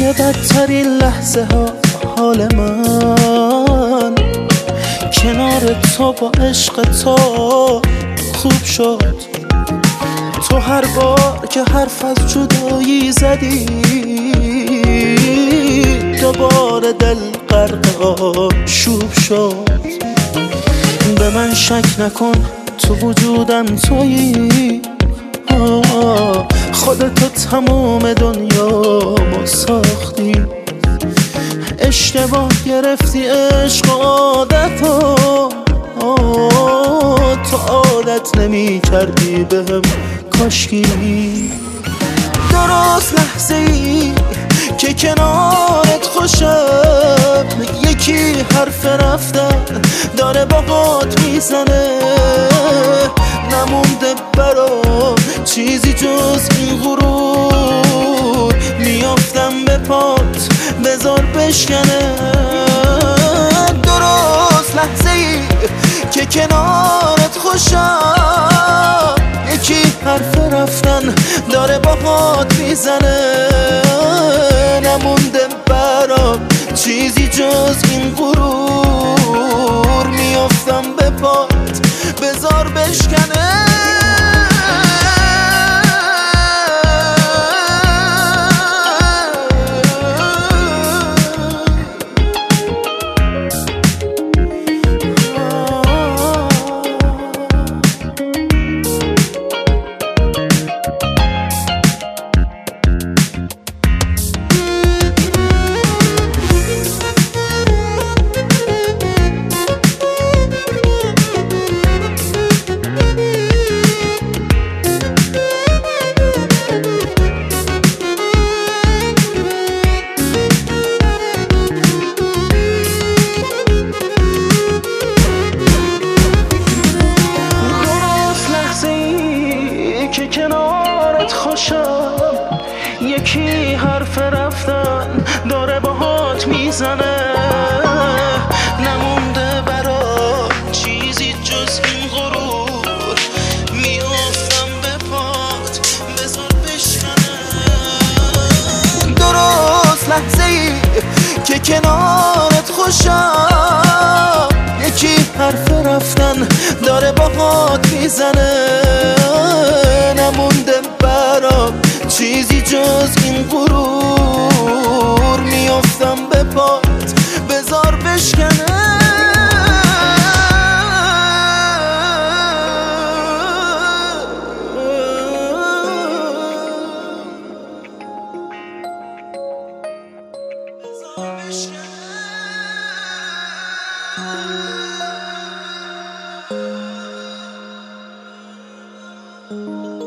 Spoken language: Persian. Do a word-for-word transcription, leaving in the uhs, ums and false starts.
توی بدترین لحظه ها حال من کنار تو با عشق تو خوب شد. تو هر بار که حرف از جدایی زدی دوباره دل غرق آشوب شد. به من شک نکن تو وجودم تویی، خودتو تمام دنیامو ساختی. اشتباه گرفتی عشق و عادتو، تو عادت نمی کردی بهم کاشکی. درست لحظه ای که کنارت خوشم یکی حرف رفتن داره باهات میزنه. نمونده برام چیزی جز این غرور، میافتم به پات بذار بشکنه. درست لحظه ای که کنارت خوشم یکی حرف رفتن داره باهات میزنه. نمونده برام چیزی جز این غرور، میافتم به پات بذار بشکنه. که کنارت خوشم یکی حرف رفتن داره باهات میزنه. نمونده برا چیزی جز این غرور، میافتم به پات بذار بشکنه. درست لحظه ای که کنارت خوشم یکی حرف رفتن داره باهات میزنه. نمونده برام چیزی جز این غرور، میافتم به پات بذار بشکنه. Thank you.